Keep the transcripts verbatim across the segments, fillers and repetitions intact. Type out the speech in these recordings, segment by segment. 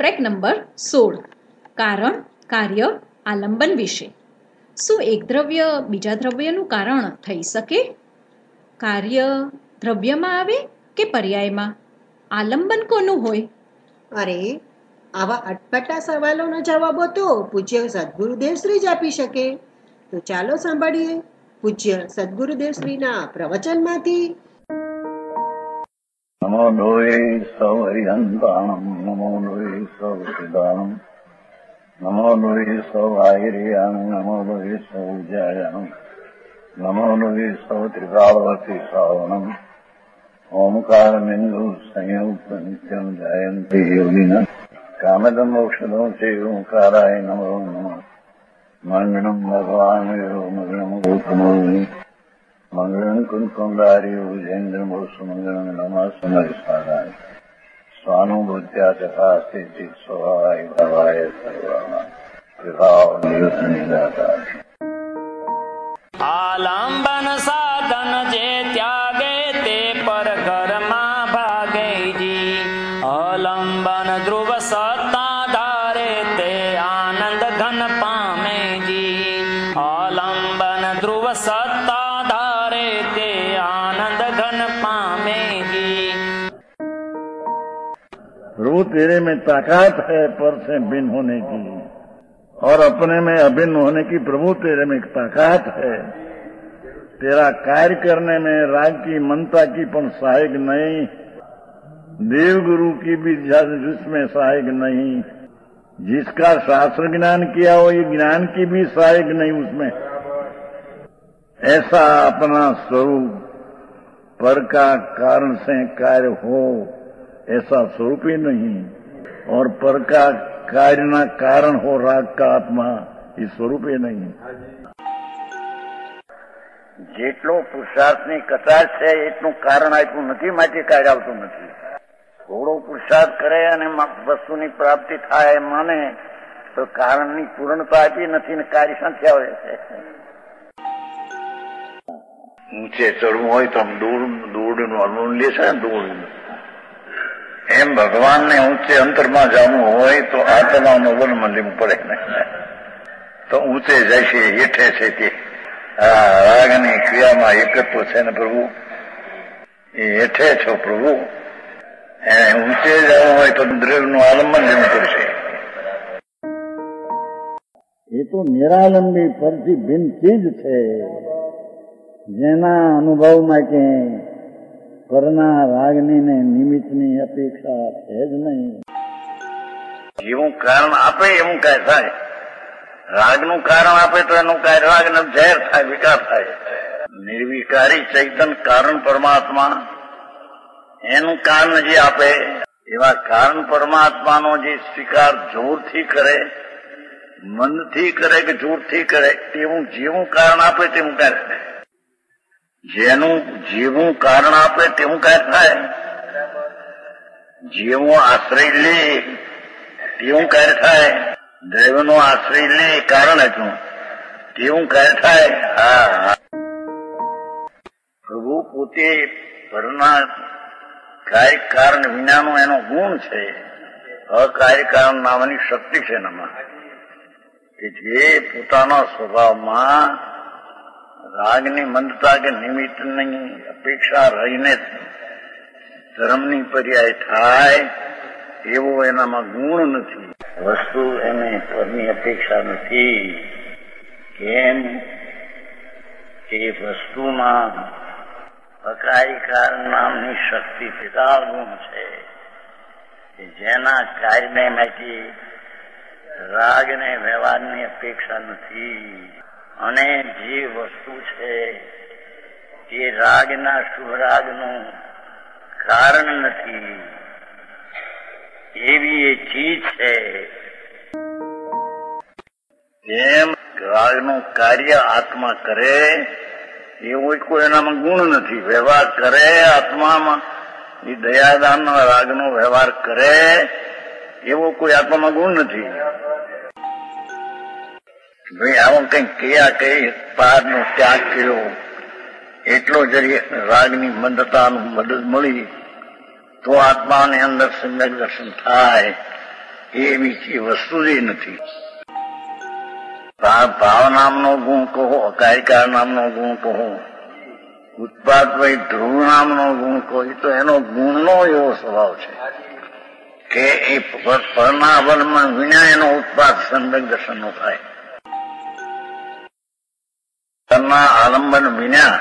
Track number સોળ, કારણ કાર્ય આલંબન વિશે. શું એક દ્રવ્ય બીજા દ્રવ્યનું કારણ થઈ શકે? કાર્ય દ્રવ્યમાં આવે કે પર્યાયમાં? આલંબન કોનું હોય? અરે, આવા અટપટા સવાલોના જવાબો તો પૂજ્ય સદગુરુદેવ શ્રી જ આપી શકે. તો ચાલો સાંભળીએ પૂજ્ય સદગુરુદેવ શ્રીના પ્રવચનમાંથી. નમો લોહે સૌ હરિહંતાણમ, નમો લોહે સૌ સિદ્ધાણમ, નમો લોહે સૌ આયર્યાણ, નમો લોહે સૌ જયાણ, નમો લોહે સૌ ત્રિકાળવતી શ્રાવણમ, ઓમકાર બિંદુ સંયુક્ત નિત્યમ જયંતિ યોગિના કામદમ ઔષધો છે ઓંકારાય નમો નમઃ. મંગળમ ભગવાન મંગળમ ગૌતમોની મંગળમ કુંકુંડાર્યો જૈન્દ્રમો સુમંગળમ નમઃ સમયસ્મરાય સ્વાનુભૂત્યા ચકાસ્તે ચિત સ્વભાવાય ભવાય સર્વાના વિભાવ નિયુત નિદાતા. આલંબન સાધન જે ત્યાગે તે પર કર્મા ભાગેજી. અલંબન ધ્રુવ સત્તા ધારે તે આનંદ ઘન પામેજી. અલંબન ધ્રુવ સત્તા ધારે તે આનંદ ઘન પામેજી. प्रभु तेरे में ताकत है पर से भिन्न होने की, और अपने में अभिन्न होने की प्रभु तेरे में ताकत है. तेरा कार्य करने में राग की मनता की पण सहायक नहीं, देव गुरु की भी जिसमें सहायक नहीं, जिसका शास्त्र ज्ञान किया हो ये ज्ञान की भी सहायक नहीं उसमें. ऐसा अपना स्वरूप पर का कारण से कार्य हो ऐसा स्वरूप ही नहीं, और पर का कार्य ना कारण हो राग का आत्मा ये स्वरूप ही नहीं. જેટલો પુરુષાર્થની કચાશ છે એટલું કારણ આપ્યું નથી, માટે કાર્ય આવતું નથી. થોડો પુરુષાર્થ કરે અને વસ્તુની પ્રાપ્તિ થાય માને તો કારણની પૂર્ણતા આપી નથી ને કાર્ય શાંતિ આવે છે. ઊંચે ચડવું હોય તો આમ દૂર દૂરનું અનુભવ લે છે ને દૂર, એમ ભગવાનને ઊંચે અંતરમાં જવું હોય તો આત્માનું અવલંબન લેવું પડે ને, તો ઊંચે જાય છે હેઠે છે તે આ રાગની ક્રિયામાં એકત્વ છે ને પ્રભુ એ હેઠે છો પ્રભુ. એને ઊંચે જવું હોય તો દ્રવ્યનું આલંબન લેવું પડશે. એ તો નિરાલંબી પરથી ભિન્ન ચીજ છે, જેના અનુભવ માટે પરના રાગની ને નિમિત્તની અપેક્ષા છે જ નહીં. જેવું કારણ આપે એવું કાંઈ થાય. રાગનું કારણ આપે તો એનું કાંઈ રાગ ને ઝેર થાય, વિકાર થાય. નિર્વિકારી ચૈતન કારણ પરમાત્મા એનું કારણ જે આપે એવા કારણ પરમાત્માનો જે સ્વીકાર જોરથી કરે, મનથી કરે કે જોરથી કરે, તેવું જેવું કારણ આપે તેવું કાંઈ થાય. જેનું જેવું કારણ આપે તેવું કાંઈ થાય. જેવો આશ્રય લે તેવું કાર્ય થાય. દ્રવ્યનો આશ્રય લે કારણ હતું તેવું કાર્ય થાય. હા, પ્રભુ પોતે પરના કાર્ય કારણ વિનાનો એનો ગુણ છે. અકાર્ય કારણ નામની શક્તિ છે એનામાં, કે જે પોતાના સ્વભાવમાં રાગની મંદતા કે નિમિત્તની અપેક્ષા રહીને ધર્મની પર્યાય થાય એવો એનામાં ગુણ નથી. વસ્તુ એને પરની અપેક્ષા નથી. કેમ કે વસ્તુમાં અકારી કારણ નામની શક્તિ પિતા ગુણ છે, કે જેના કાર્યને માટે રાગને વ્યવહારની અપેક્ષા નથી. અને જે વસ્તુ છે એ રાગના શુભ રાગનું કારણ નથી, એવી એ ચીજ છે. જેમ રાગનું કાર્ય આત્મા કરે એવો કોઈ એનામાં ગુણ નથી. વ્યવહાર કરે આત્મામાં એ દયાદાન રાગનો વ્યવહાર કરે એવો કોઈ આત્મામાં ગુણ નથી. ભાઈ આવું કઈક કયા કઈ પારનો ત્યાગ કર્યો એટલો જરી રાગની મંદતાનું મદદ મળી તો આત્માની અંદર સમ્યક દર્શન થાય એ બીજી વસ્તુ જ નથી. ભાવ નામનો ગુણ કહો, અકારિકાર નામનો ગુણ કહો, ઉત્પાદ ભાઈ ધ્રુવ નામનો ગુણ કહો, એ તો એનો ગુણનો એવો સ્વભાવ છે કે એ પરના અવલંબન વિના એનો ઉત્પાદ સંદર્ભ દર્શનનો થાય. પરના આલંબન વિના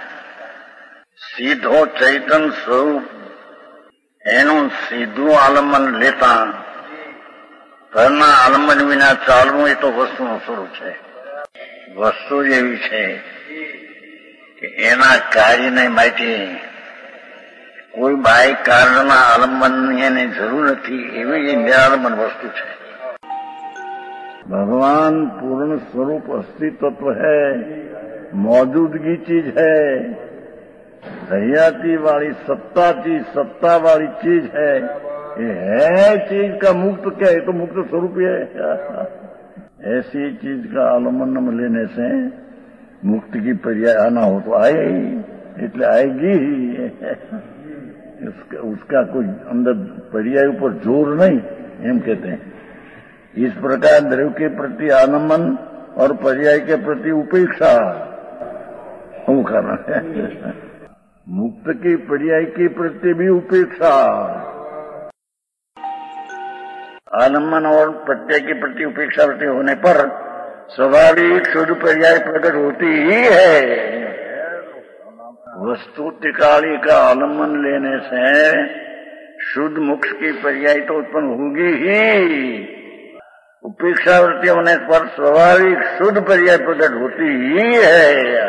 સીધો ચૈતન સ્વરૂપ એનું સીધું આલંબન લેતા પરના આલંબન વિના ચાલવું એ તો વસ્તુનું સ્વરૂપ છે. વસ્તુ જ એવી છે કે એના કાર્યને માટે કોઈ બાહ્ય કારણના આલંબનની એને જરૂર નથી, એવી એ નિરાલંબન વસ્તુ છે. भगवान पूर्ण स्वरूप अस्तित्व है, मौजूदगी चीज है, हयाती वाली सत्ता चीज, सत्ता वाली चीज है. ये है चीज का मुक्त क्या है, तो मुक्त स्वरूप है. ऐसी चीज का आलम्बन लेने से मुक्ति की पर्याय आना हो तो आए ही, એટલે आएगी ही. उसका, उसका कोई अंदर पर्याय ऊपर जोर नहीं, एम कहते हैं. इस प्रकार द्रव्य के प्रति आलम्बन और पर्याय के प्रति उपेक्षा वो कारण है. मुक्त की पर्याय के प्रति भी उपेक्षा, आलम्बन और प्रत्यय के प्रति उपेक्षा होने पर स्वाभाविक शुद्ध पर्याय प्रकट होती ही है. वस्तु टिकाली का आलम्बन लेने से शुद्ध मोक्ष की पर्याय तो उत्पन्न होगी ही. उपेक्षा वृत्ति होने पर स्वाभाविक शुद्ध पर्याय प्रकट होती ही है.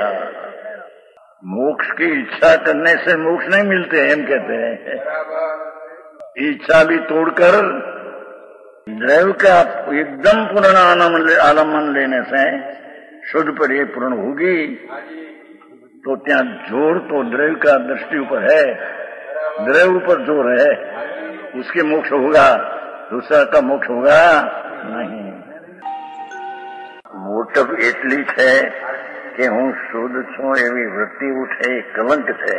मोक्ष की इच्छा करने से मोक्ष नहीं मिलते, हम कहते हैं. इच्छा भी तोड़कर द्रव्य का एकदम पूर्ण आलम्बन लेने से शुद्ध पर्याय पूर्ण होगी. तो त्या जोर तो द्रव्य का दृष्टि ऊपर है, द्रव्य ऊपर जोर है, उसके मोक्ष होगा, दूसरा का मोक्ष होगा नहीं. મોટપ એટલી છે કે હું શુદ્ધ છું એવી વૃત્તિ ઉઠે એ કલંક છે,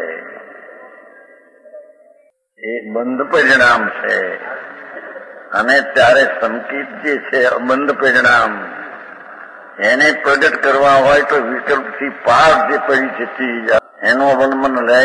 એ બંધ પરિણામ છે. અને ત્યારે સંકેત જે છે અબંધ પરિણામ, એને પ્રગટ કરવા હોય તો વિકલ્પથી પાર જે પડી જતી એનું અવલંબન લે.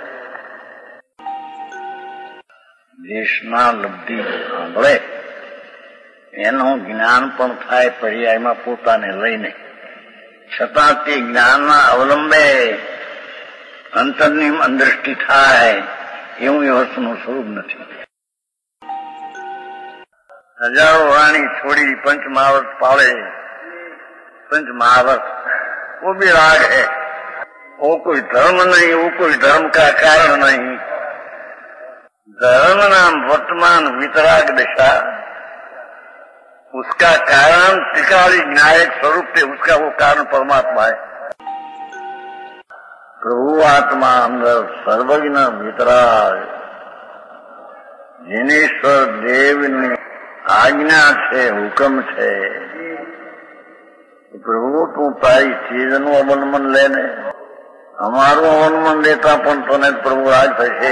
દેશના લબ્ધિ સાંભળે એનું જ્ઞાન પણ થાય પર્યાયમાં પોતાને લઈને, છતાં તે જ્ઞાનના અવલંબે અંતરની અંદૃષ્ટિ થાય એવું એ વસ્તુનું સ્વરૂપ નથી. हजारों रानी छोड़ी पंच महावर्त पाले, पंच महावर्त वो भी राग है. वो कोई धर्म नहीं, वो कोई धर्म का कारण नहीं. धर्म नाम वर्तमान वितराग दशा, उसका कारण त्रिकाली न्यायिक स्वरूप थे, उसका वो कारण परमात्मा है. प्रभु आत्मा अंदर सर्वज्ञ वितराग जिनेश्वर देव ने આજ્ઞા છે, હુકમ છે. પ્રભુ તું તારી ચીજનું અવલંબન લે ને, અમારું અવલંબન લેતા પણ તને પ્રભુ રાજ થશે.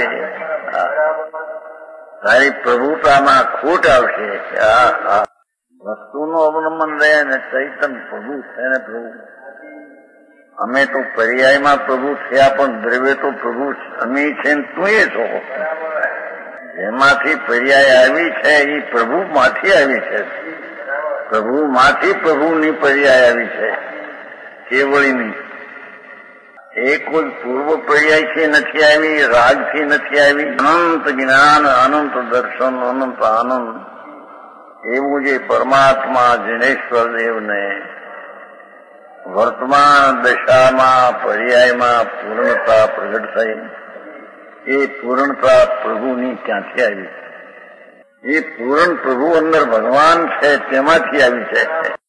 તારી પ્રભુતામાં ખોટ આવશે. વસ્તુનું અવલંબન લે ને ચૈતન પ્રભુ છે ને પ્રભુ. અમે તો પર્યાયમાં પ્રભુ થયા પણ દ્રવ્ય તો પ્રભુ અમે છે ને તું એ છો. જેમાંથી પર્યાય આવી છે એ પ્રભુ માંથી આવી છે. પ્રભુ માંથી પ્રભુની પર્યાય આવી છે, કેવળીની. એ કોઈ પૂર્વ પર્યાયથી નથી આવી, રાગથી નથી આવી. અનંત જ્ઞાન, અનંત દર્શન, અનંત આનંદ એવું જે પરમાત્મા જિનેશ્વર દેવને વર્તમાન દશામાં પર્યાયમાં પૂર્ણતા પ્રગટ થઈ, એ પૂર્ણતા પ્રભુની ક્યાંથી આવી? એ પૂર્ણ પ્રભુ અંદર ભગવાન છે તેમાંથી આવી છે.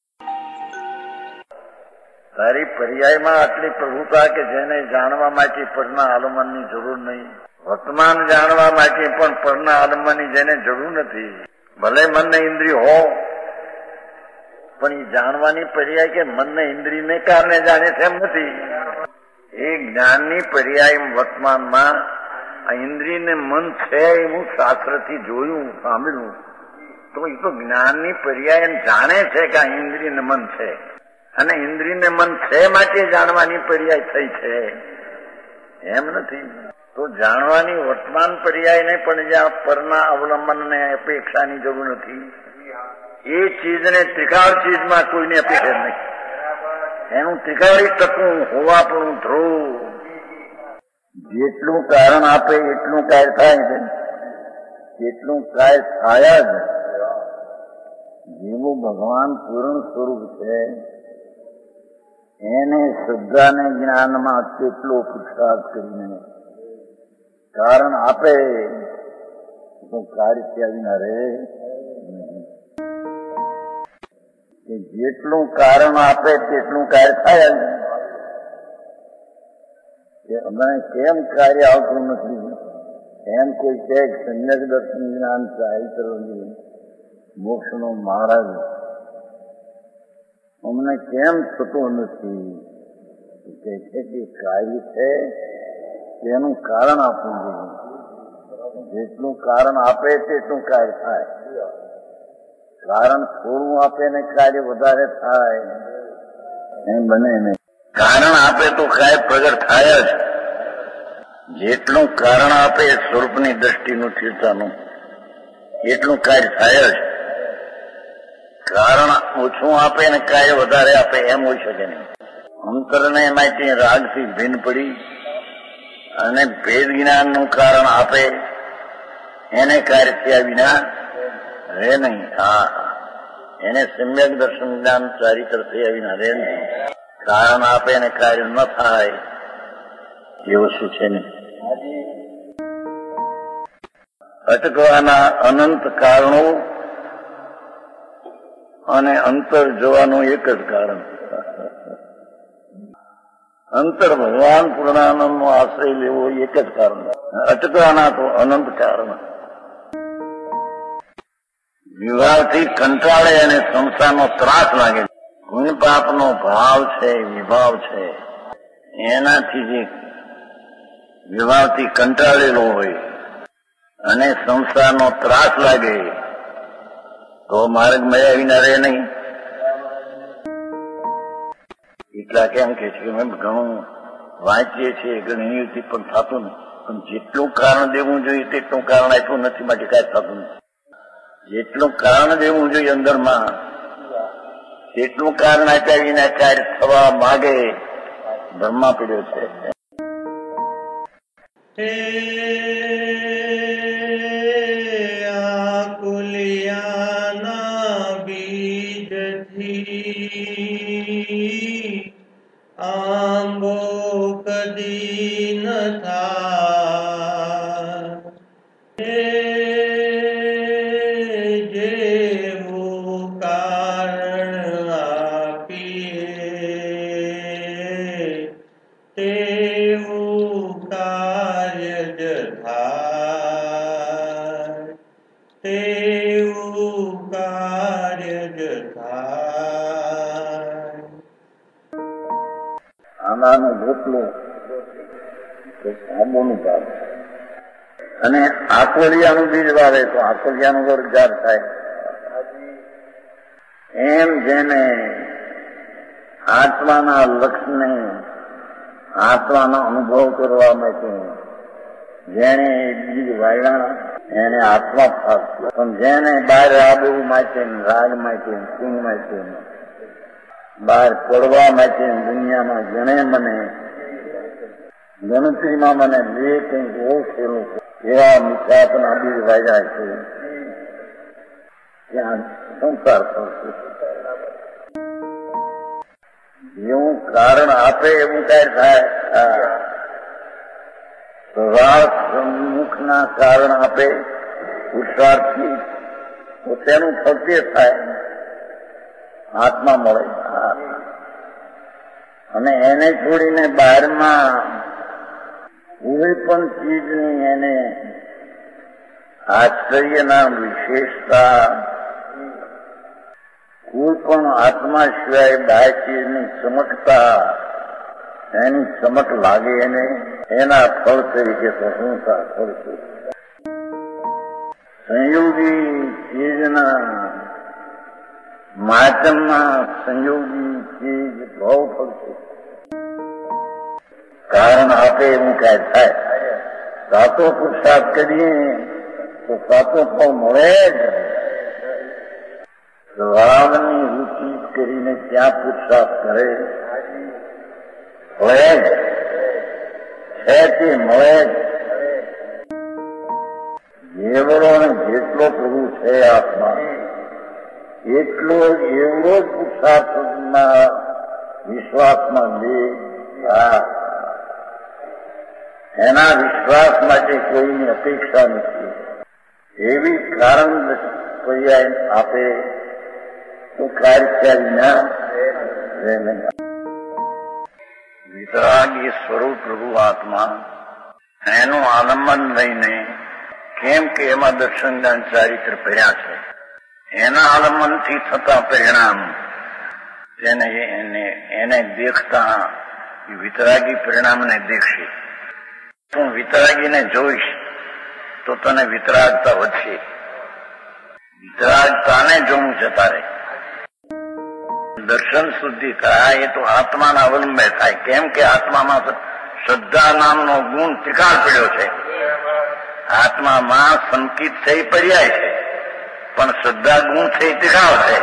તારી પર્યાયમાં આટલી પ્રભુતા કે જેને જાણવા માટે પરના આલંબનની જરૂર નહીં. વર્તમાન જાણવા માટે પણ પરના આલંબનની જેને જરૂર નથી. ભલે મનને ઇન્દ્રિય હો, પણ એ જાણવાની પર્યાય કે મનને ઇન્દ્રિયને કારણે જાણે છે એમ નથી. એ જ્ઞાનની પર્યાય વર્તમાનમાં આ ઇન્દ્રિયને મન છે એવું શાસ્ત્રથી જોયું, સાંભળ્યું, તો એ તો જ્ઞાનની પર્યાય જાણે છે કે આ ઇન્દ્રિય ને મન છે, અને ઇન્દ્રિય ને મન છે માટે જાણવાની પર્યાય થઈ છે, એમ નથી. તો જાણવાની વર્તમાન પર્યાય ને પણ જ્યાં પરના અવલંબન ને અપેક્ષાની જરૂર નથી, એ ચીજને ત્રિકાળ ચીજમાં કોઈને અપેક્ષા નહીં. એનું ત્રિકાળી ટકવું હોવાપણું ધ્રુવ, જેટલું કારણ આપે એટલું કાર્ય થાય છે, એટલું કાર્ય થાય જ. જેવું ભગવાન પૂર્ણ સ્વરૂપ છે એને શ્રદ્ધા ને જ્ઞાનમાં કેટલો પુરુષાર્થ કરીને કારણ આપે તો કાર્ય ત્યાં વિના રહે. જેટલું કારણ આપે તેટલું કાર્ય થાય જ. મને કેમ કાર્ય આવતું નથી એમ કોઈ કહે સમ્યક દર્શન જ્ઞાન ચારિત્ર મોક્ષ નો મહારાજ અમને કેમ થતું નથી? કહે છે કે કાર્ય છે તેનું કારણ આપવું જોઈએ. જેટલું કારણ આપે તેટલું કાર્ય થાય. કારણ થોડું આપે ને કાર્ય વધારે થાય એમ બને નહીં. કારણ આપે તો કાર્ય પ્રગટ થાય જ. જેટલું કારણ આપે સ્વરૂપની દ્રષ્ટિનું સ્થિરતાનું એટલું કાર્ય થાય જ. કારણ ઓછું આપે ને કાર્ય વધારે આપે એમ હોઈ શકે નહીં. અંતરને એમાંથી રાગથી ભિન્ન પડી અને ભેદ જ્ઞાનનું કારણ આપે એને કાર્ય થયા વિના રહે નહીં. હા, એને સમ્યક દર્શન જ્ઞાન ચારિત્ર થયા વિના રહે નહીં. કારણ આપે ને કાર્ય ન થાય એ વસ્તુ છે નહીં. અટકવાના અનંત કારણો અને અંતર જોવાનું એક જ કારણ. અંતર ભગવાન પૂર્ણાનંદ નો આશ્રય લેવો એક જ કારણ. અટકવાના તો અનંત કારણ. વિવાહથી કંટાળે અને સંસારનો ત્રાસ લાગે, પુણ્ય પાપનો ભાવ છે, વિભાવ છે, એનાથી જે વિવાહથી કંટાળેલો હોય અને સંસારનો ત્રાસ લાગે તો માર્ગ મળ્યા વિના રહે નહીં. એટલા કેમ કે છે અમે ઘણું વાંચીએ છીએ, ઘણી યુતિ પણ થતું નથી. પણ જેટલું કારણ દેવું જોઈએ તેટલું કારણ આપ્યું નથી માટે કાંઈ થતું નથી. જેટલું કારણ દેવું જોઈએ અંદરમાં તેટલું કારણ આપ્યા વિના કાર્ય થવા માગે બ્રહ્મા પીડ્યો છે. આકુલિયાના બીજથી આંબો કદી ન થાય. જેવું કારણ આપીએ તેવું કાર્ય જ થાય, તેવું કાર્ય જ થાય. આંબાનું રોટલું આંબોનું પાક અને આકોલિયાનું બીજ વાવે તો આકોલિયાનું વરજાર થાય. એમ જેને આત્માના લક્ષને આત્માનો અનુભવ કરવા માટે જેને બીજ વાવ્યા એને આત્મા પ્રાપ્ત. પણ જેને બહાર આબુ માટે રાગ માટે સિંહ માટે બહાર પડવા માટે દુનિયામાં ગણે મને ગણતરીમાં મને બે કંઈક ઓછેલું એવા મિથ્યાત્વના બીજ વાવ્યા છે ત્યાં સંસાર થશે. જેવું કારણ આપે એવું કઈ થાય. સ્વાર્થ સન્મુખના કારણ આપે પુરુષાર્થથી તો તેનું સત્ય થાય, આત્મા મળે. અને એને છોડીને બહારમાં કોઈ પણ ચીજની એને આશ્ચર્યના વિશેષતા કોઈ પણ આત્મા સિવાય બાહ્ય ચીજની ચમકતા એની ચમક લાગે એને એના ફળ તરીકે પ્રશંસા કરશે. સંયોગી ચીજના માધ્યમમાં સંયોગી ચીજ ભાવ ફળશે. કારણ આપે એવું કાંઈ થાય. સાતો પુરુષાર્થ કરીએ તો સાતો ફળ મળે જ. સ્વભાવની રૂચિ કરીને ત્યાં પુરુષાર્થ કરે મળે જ છે તે મળે જ. જેવડો ને જેટલો પ્રભુ છે આત્મા એટલો એવડો જ પુરુષાર્થના વિશ્વાસમાં લે. એના વિશ્વાસ માટે કોઈની અપેક્ષા નથી. એવી કારણ પર્યાય આપે તો કાર્ય વિના રહે નહીં. વિતરાગી સ્વરૂપ પ્રભુ આત્મા એનું આલંબન લઈને કેમ કે એમાં દર્શન જ્ઞાન ચારિત્ર પડ્યા છે એના આલંબનથી થતા પરિણામ તેને એને એને દેખતા વિતરાગી પરિણામને દેખશે. તું વિતરાગીને જોઈશ તો તને વિતરાગતા વધશે. વિતરાગતાને જોવું જતા રહે. દર્શન શુદ્ધિ થાય એ તો આત્માના અવલંબે થાય. કેમ કે આત્મામાં શ્રદ્ધા નામનો ગુણ ત્રિકાળ પડ્યો છે. આત્મામાં સંકિત છે એ પર્યાય છે, પણ શ્રદ્ધા ગુણ છે એ ત્રિકાળ છે.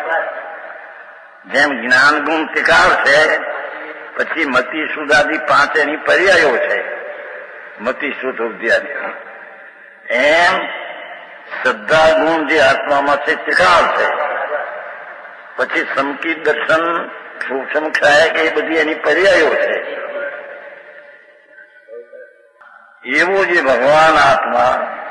જેમ જ્ઞાન ગુણ ત્રિકાળ છે, પછી મતિ સુધાદી પાંચ એની પર્યાયો છે. મતિ શુદ્ધ ઉદ્યાદી એમ શ્રદ્ધા ગુણ જે આત્મામાં છે ત્રિકાળ છે. પછી સંકિત દર્શન સૂક્ષ્મ ક્ષાયક એ બધી એની પર્યાયો છે. એવો જે ભગવાન આત્મા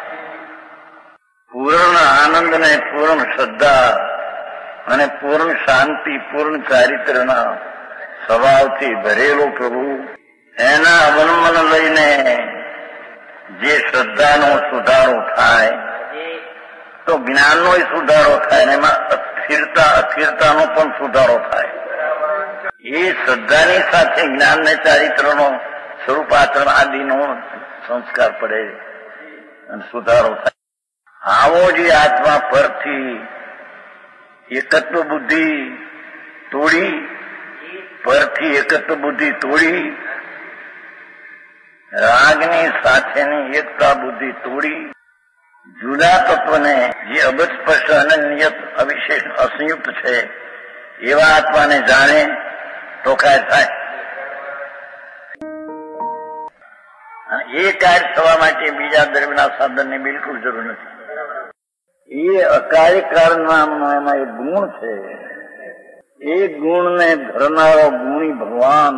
પૂર્ણ આનંદ ને પૂર્ણ શ્રદ્ધા અને પૂર્ણ શાંતિ પૂર્ણ ચારિત્રના સ્વભાવથી ભરેલો પ્રભુ એના અવલંબન લઈને જે શ્રદ્ધાનો સુધારો થાય તો જ્ઞાનનો સુધારો થાય. એમાં સ્થિરતા અસ્થિરતાનો પણ સુધારો થાય. એ શ્રદ્ધાની સાથે જ્ઞાન ને ચારિત્રનો સ્વરૂપ આચરણ આદિનો સંસ્કાર પડે અને સુધારો થાય. આવો જે આત્મા પરથી એકત્વ બુદ્ધિ તોડી પરથી એકત્વ બુદ્ધિ તોડી રાગની સાથેની એકતા બુદ્ધિ તોડી જુદા તત્વને જે અબસ્પષ્ટ અનન્યત અવિશેષ અસંયુક્ત છે એવા આત્માને જાણે તો કાંઈ થાય. એ કાર્ય થવા માટે બીજા દ્રવ્યના સાધનની બિલકુલ જરૂર નથી. એ અકાર્ય કારણ નામનો એમાં એક ગુણ છે. એ ગુણને ધરનારો ગુણી ભગવાન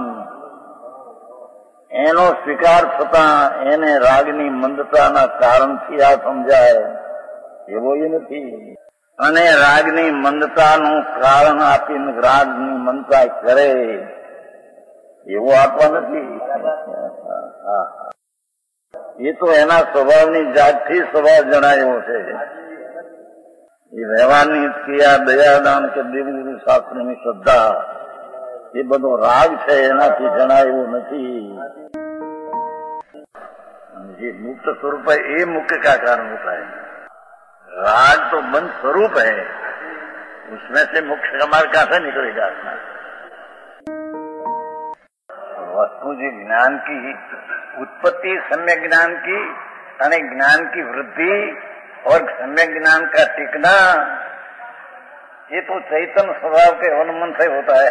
એનો સ્વીકાર થતા એને રાગની મંદતાના કારણથી આ સમજાય એવો એ નથી. અને રાગની મંદતાનું કારણ આપીને રાગની મંદતા કરે એવો આપવા નથી. એ તો એના સ્વભાવની જાતથી સ્વભાવ જણાયો છે. એ વ્યવહારની ક્રિયા દયાદાન કે દેવગુરુ શાસ્ત્રની શ્રદ્ધા એ બધો રાગ છે એનાથી જણાયો નથી. જે मुक्त स्वरूप है ये मुख्य का कारण होता है। राग तो बंद स्वरूप है, उसमें से मुख्य का मार्ग कहां से निकलेगा? वस्तु जी ज्ञान की उत्पत्ति सम्यक ज्ञान की અને ज्ञान की वृद्धि और सम्यक ज्ञान का टिकना ये तो चैतन्य स्वभाव के अवलंबन से होता है।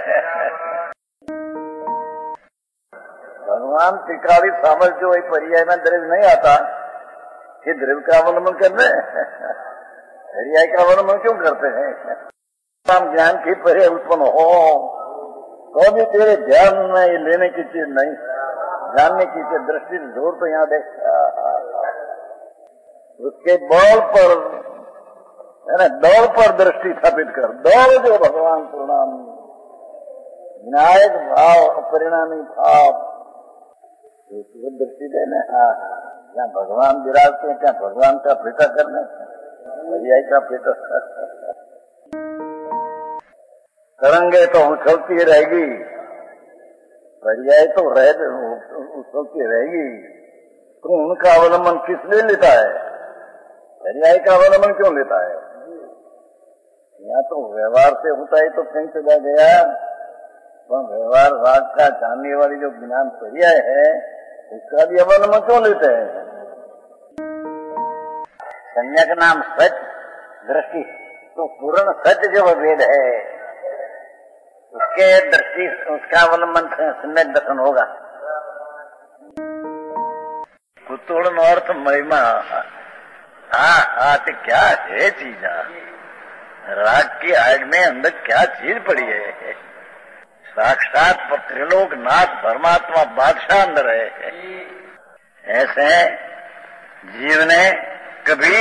भगवान त्रिकाली सामर्थ्य जो पर्याय में द्रव्य नहीं आता, ये द्रव्य का अवलंबन कर रहे हैं, पर्याय का अवलंबन क्यों करते हैं? हम ज्ञान की पर्याय उत्पन्न हो तो भी तेरे ध्यान में ये लेने की चीज नहीं, जानने की चीज, दृष्टि जोर तो यहाँ देख, उसके बल पर है ना, दौड़ पर दृष्टि स्थापित कर, दौड़ जो भगवान परिणाम न्यायिक भाव परिणामी भाव दृष्टि देने, जहाँ भगवान विराजते हैं क्या भगवान का पेटा करने, पर्याय का पेटा करेंगे तो उछलती रहेगी, पर्याय तो रह उछलती रहेगी। तो उनका अवलंबन किस लिए लेता है? पर्याय का अवलंबन क्यों लेता है? या तो व्यवहार से होता है तो कहीं चला गया, पर व्यवहार राग का जानने वाली जो ज्ञान पर्याय है उसका भी अवलंबन क्यों लेते हैं? सम्यक नाम सच दृष्टि, तो पूर्ण सच जो वेद है उसके दृष्टि उसका अवलंबन सम्यक दर्शन होगा। कुतूर्ण अर्थ महिमा, हाँ हाँ तो क्या है चीज? राग की आग में अंदर क्या चीज पड़ी है? साक्षात त्रिलोक नाथ परमात्मा बादशाह अंदर है। ऐसे जीव ने कभी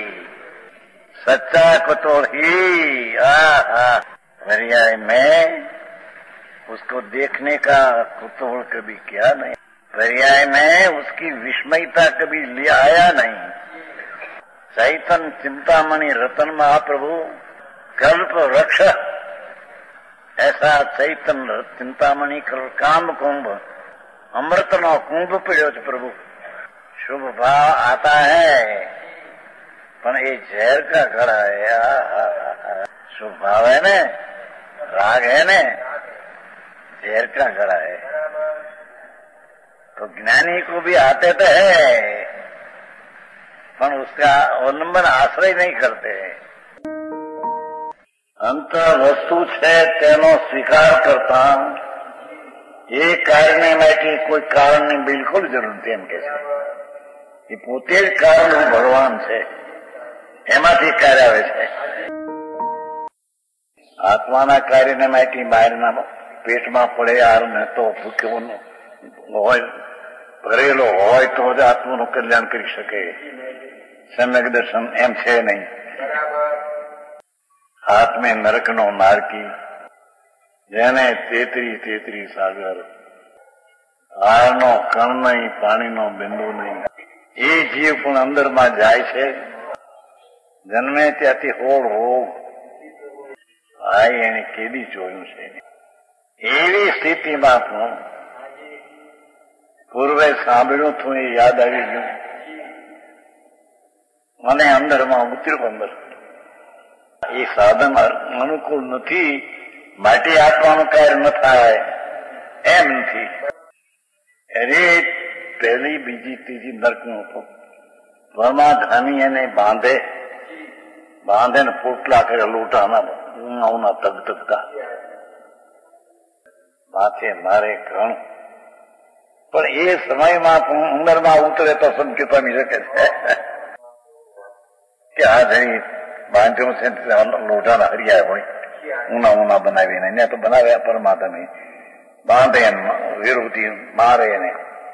सच्चा कुतूल ही पर्याय में उसको देखने का कुतूहल कभी किया नहीं, पर्याय में उसकी विस्मयता कभी ले आया नहीं। चैतन चिंतामणि रतन महाप्रभु कल्प वृक्ष, ऐसा चैतन चिंतामणि काम कुंभ अमृत नो कुंभ पीड़ो प्रभु। शुभ भाव आता है पर ये जहर का घड़ा है। शुभ भाव है ने, राग है ने, जहर का घड़ा है। तो ज्ञानी को भी आते तो है पर उसका अवलंबन आश्रय नहीं करते। अंत वस्तु છે તેનો સ્વીકાર કરતા એ કારણે માટે કોઈ કારણની બિલકુલ જરૂર નથી એમ કે છે। એ પોતે જ કારણ ભગવાન છે, એમાંથી કાર્ય આવે છે। આત્માના કાર્યને માટે બહારના પેટમાં પડે યાર ને તો ભૂખ્યો હોય ભરેલો હોય તો જ આત્માનું કલ્યાણ કરી શકે। सम्यक दर्शन एम छे नहीं। हाथ में नरक नो नारकी, जेने तेतरी तेतरी सागर, हार नो कण नहीं, पानी नो बिंदु नहीं। ये जीव पण अंदर में जाय छे, जन्मे त्याथी होड़ होग आई एने केदी जोयुं छे। एवी स्थिति में पण पूर्वे सांभळ्युं थुं ए याद आवी गयुं મને અંદર માં ઉતર્યું। અંદર એ સાધન અનુકૂળ નથી માટે આત્માનું કાર્ય ન થાય એમ નથી। અરે પહેલી બીજી ત્રીજી નર્કનું પરમાધામી એને બાંધે બાંધે ને પોટલા કરે લૂંટાના ઉના તગ તગતા માથે મારે ઘણ। પણ એ સમયમાં ઉંમરમાં ઉતરે તો સંકેત પામી શકે છે કે આ જઈ બાંધ્યો છે લોઢાના હરિયા હોય ઊના ઊના બનાવીને એને તો બનાવ્યા પરમાત્મા બાંધે વિરોધી મારે એને।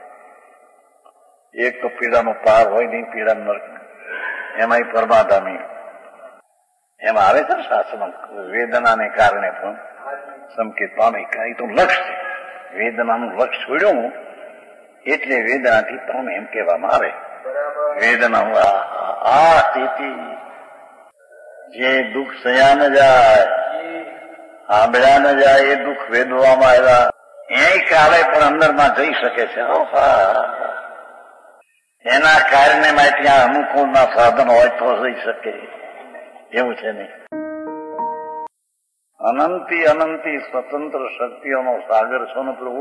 એક તો પીડાનો પાર હોય નહીં, પીડા નર્ક એમાં પરમાત્મી એમાં આવે છે ને શાસ્ત્રમાં વેદનાને કારણે પણ સંકેત પામે એ તો લક્ષ છે। વેદનાનું લક્ષ છોડ્યું એટલે વેદનાથી પામે એમ કહેવામાં આવે। વેદના આ સ્થિતિ જે દુઃખ સયા ન જાય, સાંભળ્યા ન જાય એ દુઃખ વેદવામાં આવ્યા એ કાળે પણ અંદરમાં જઈ શકે છે। એના કારણે માટે આ અનુકૂળના સાધન હોય તો જઈ શકે એવું છે નહીં। અનંતી અનંતી સ્વતંત્ર શક્તિઓનો સાગર છો ને પ્રભુ।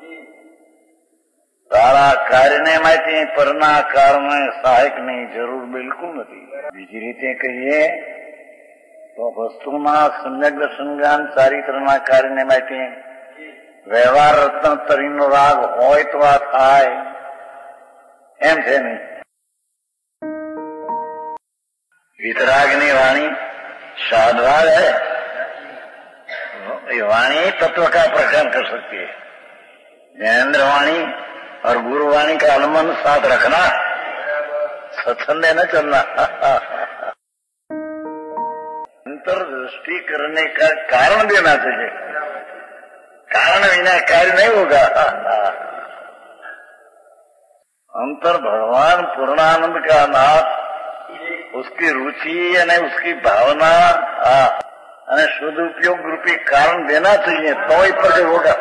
તારા કાર્યને માટે પરના કારણે સહાયકની જરૂર બિલકુલ નથી। બીજી રીતે કહીએ તો વસ્તુના સમ્યક દર્શન જ્ઞાન ચારિત્રના કાર્યને માટે વ્યવહાર રત્ન તરીનો રાગ હોય તો આ થાય એમ છે નહીં। વિતરાગની વાણી સાધવાગ है, ये वाणी तत्व का प्रकरण कर सकती है। ज्ञानेन्द्र वाणी और गुरुवाणी का अवलंबन साथ रखना, सत्संग न चलना। अंतर्दृष्टि करने का कारण देना चाहिए, कारण बिना कार्य नहीं होगा। अंतर भगवान पूर्णानंद का नाथ, उसकी रुचि यानी उसकी भावना અને શુદ્ધ ઉપયોગ રૂપી कारण देना चाहिए तो ही प्रकट होगा।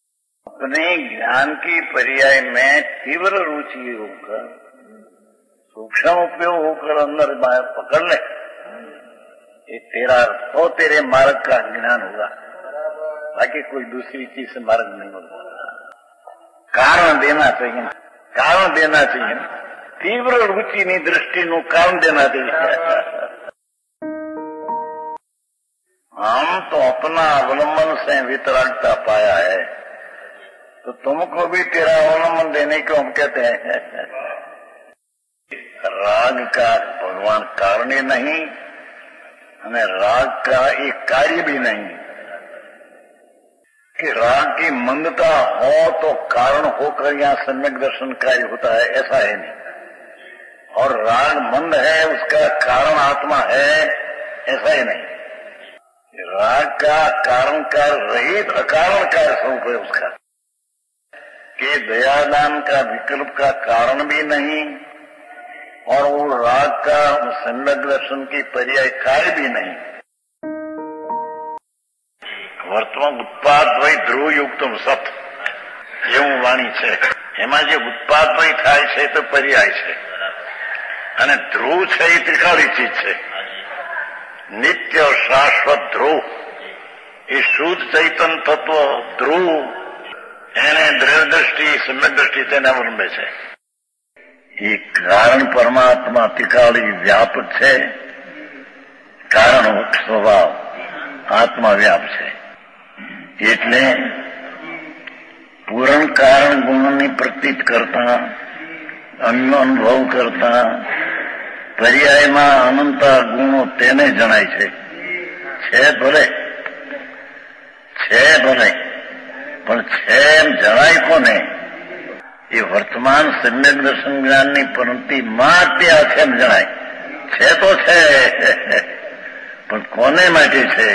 अपने ज्ञान की पर्याय में तीव्र रुचि होकर सूक्ष्म उपयोग होकर अंदर बाहर पकड़ ले, ये तेरा तो तेरे मार्ग का ज्ञान होगा, बाकी कोई दूसरी चीज से मार्ग नहीं होगा। कारण देना चाहिए, कारण देना चाहिए, तीव्र रुचि नी दृष्टि नु कारण देना चाहिए। हम तो अपना अवलंबन से वितरागता पाया है, तो तुमको भी तेरा अवलंबन देने को हम कहते हैं। राग का भगवान कारण ही नहीं, हमें राग का एक कार्य भी नहीं कि राग की मंदता हो तो कारण होकर यहाँ सम्यक दर्शन कार्य होता है, ऐसा है नहीं। और राग मंद है, उसका कारण आत्मा है, ऐसा ही नहीं। राग का कारण का रहित अकारण कार्य स्वरूप है उसका, कि दयादान का विकल्प का कारण भी नहीं और वो राग का सम्यक दर्शन की पर्याय कार्य भी नहीं। વર્તમાન ઉત્પાદ ભય ધ્રુવ યુક્તમ સત એવું વાણી છે, એમાં જે ઉત્પાદ ભય થાય છે તો પર્યાય છે, અને ધ્રુવ છે એ ત્રિકાળી ચીજ છે। નિત્ય શાશ્વત ધ્રુવ એ શુદ્ધ ચૈતન તત્વ ધ્રુવ, એને દ્રઢ દ્રષ્ટિ સમ્યક દ્રષ્ટિ તેને અવલંબે છે। એ કારણ પરમાત્મા ત્રિકાળી વ્યાપક છે, કારણ સ્વભાવ આત્મા વ્યાપ છે। એટલે પૂરણ કારણ ગુણની પ્રતીત કરતા, અન્યનો અનુભવ કરતા પર્યાયમાં અનંતા ગુણો તેને જણાય છે। છે ભલે છે ભલે પણ છે એમ જણાય કોને? એ વર્તમાન સમ્યક દર્શન જ્ઞાનની પંક્તિ માં તે આખેમ જણાય છે તો છે, પણ કોને માટે છે?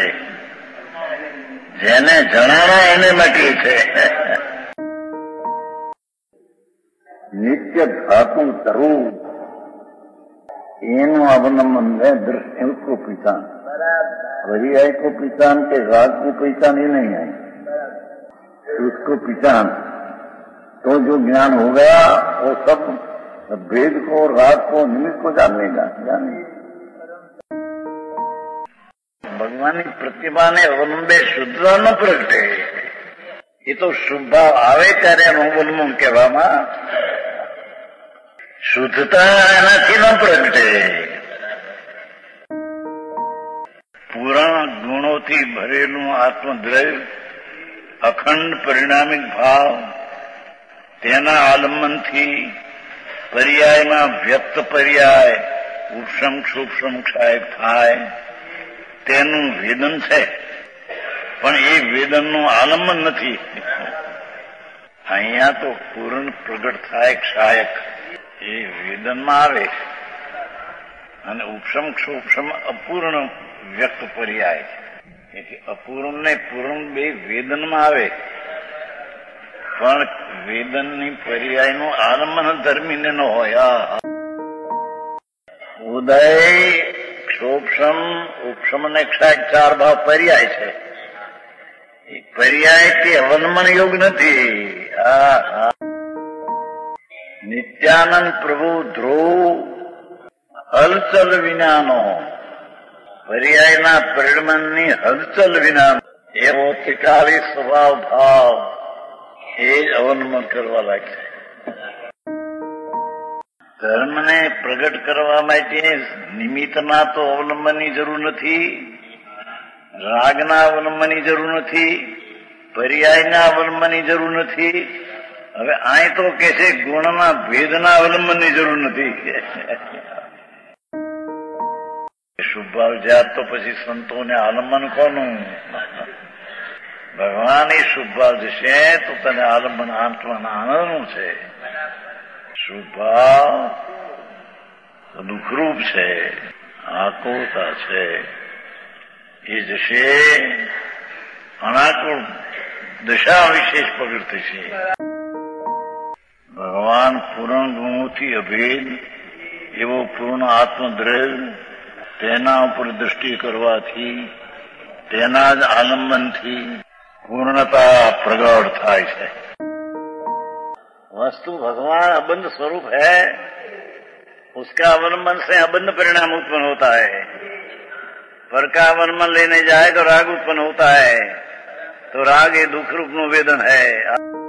જેને જણાણા એને માટે છે। નિત્ય ધાતુ તરુ એનું અવલંબન है दृष्टि को पहचान, पर्याय को पहचान के राग को पहचान ही नहीं आई, उसको पहचान तो जो ज्ञान हो गया वो सब भेद को, राग को, निमित्त को जाने का जाने। भगवान की प्रतिभा ने अवलंबे शुद्धता न प्रगटे, ये तो शुभ भाव आवे ત્યારે અવલંબન કહેવામાં, શુદ્ધતા એનાથી ન પ્રગટે। પૂર્ણ ગુણોથી ભરેલું આત્મદ્રવ્ય, અખંડ પરિણામિક ભાવ, તેના આલંબનથી પર્યાયમાં વ્યક્ત પર્યાય ઉપશમ સૂક્ષ્મ ક્ષાય થાય, તેનું વેદન છે, પણ એ વેદનનું આલંબન નથી। અહીંયા તો પૂર્ણ પ્રગટ થાય ક્ષાયક, એ વેદનમાં આવે, અને ઉપશમ સૂક્ષ્મ અપૂર્ણ વ્યક્ત પર્યાય, એટલે અપૂર્ણ ને પૂર્ણ બે વેદનમાં આવે, પણ વેદનની પર્યાયનું આલંબન ધર્મીને ન હોય। ઉદય સૂક્ષ્મ ઉપશમ ને ક્ષાય ચાર ભાવ પર્યાય છે, એ પર્યાય તે અવલંબન યોગ નથી। નિત્યાનંદ પ્રભુ ધ્રુવ હલચલ વિનાનો, પર્યાયના પરિણમનની હલચલ વિના એવો ત્રિકાળી સ્વભાવ ભાવ એ જ અવલંબન કરવા લાગશે। ધર્મને પ્રગટ કરવા માટે નિમિત્તના તો અવલંબનની જરૂર નથી, રાગના અવલંબનની જરૂર નથી, પર્યાયના અવલંબનની જરૂર નથી। હવે અહીં તો કે છે ગુણના ભેદના અવલંબનની જરૂર નથી। શુભ ભાવ જાત તો પછી સંતોને આલંબન કોનું? ભગવાન એ શુભ ભાવ જશે તો તને આલંબન આત્માના આનંદનું છે। શુભ ભાવ દુઃખરૂપ છે, આકુળતા છે, એ જશે અનાકુળ દશા વિશેષ પ્રગટ થશે। ભગવાન પૂર્ણ ગુણોથી અભેદ એવો પૂર્ણ આત્મદ્રવ્ય, તેના ઉપર દૃષ્ટિ કરવાથી, તેના જ આલંબનથી પૂર્ણતા પ્રગટ થાય છે। वस्तु भगवान अबंध स्वरूप है, उसका अवलंबन से अबंध परिणाम उत्पन्न होता है। पर का अवलंबन लेने जाए तो राग उत्पन्न होता है। तो राग ये दुख रूप નું વેદન है।